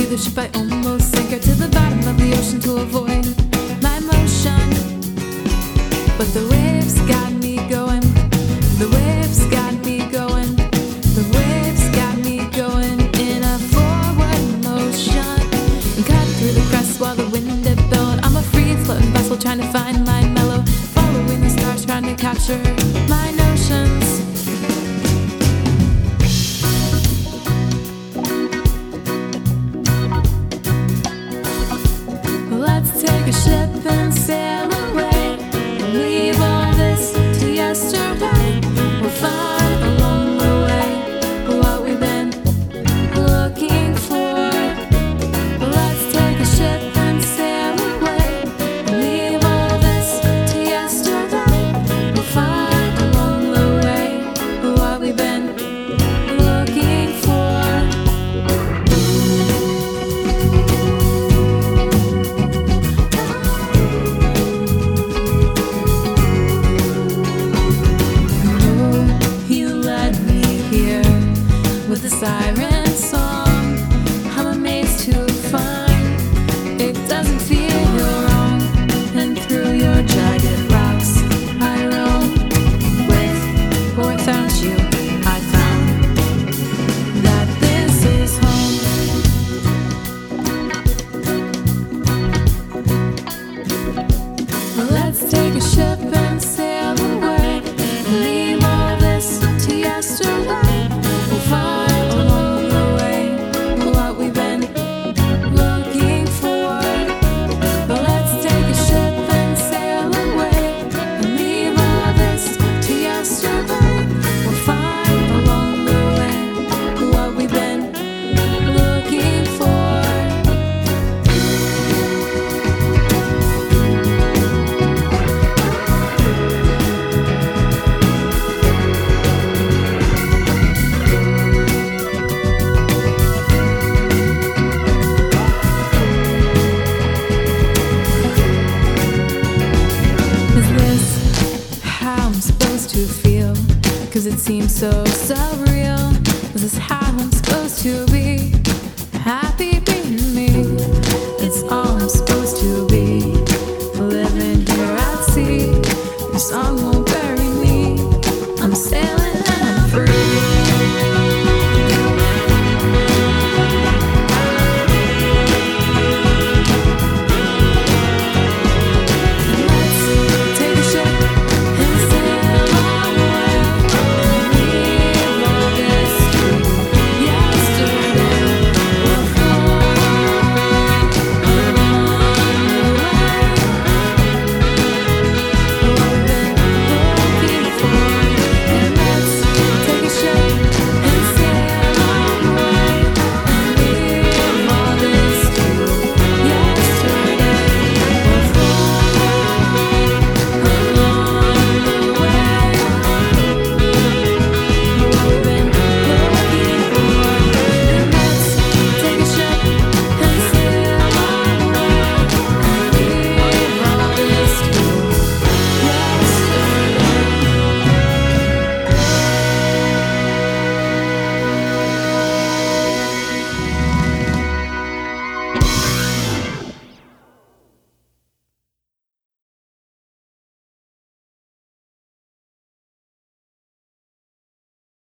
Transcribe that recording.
the ship, I almost sank her to the bottom of the ocean to avoid my motion. But the waves got me going. The waves got me going. The waves got me going in a forward motion. And cut through the crest while the wind it billowed. I'm a free floating vessel trying to find my mellow, following the stars trying to capture my notions. Let's take a ship and sail away. Leave all this to yesterday. We'll find along the way what we've been looking for. Let's take a ship and sail away. Leave all this to yesterday. We'll find along the way what we've been looking for. With a siren song, I'm amazed to find it doesn't feel wrong. And through your jagged rocks I roam. With or without you, I found that this is home. Let's take a ship and sail away. Leave all this to yesterday. We'll find along the way what we've been looking for. But let's take a ship and sail away and leave all this to yesterday. We'll find along the way what we've been looking for. Is this how I'm supposed to feel? 'Cause it seems so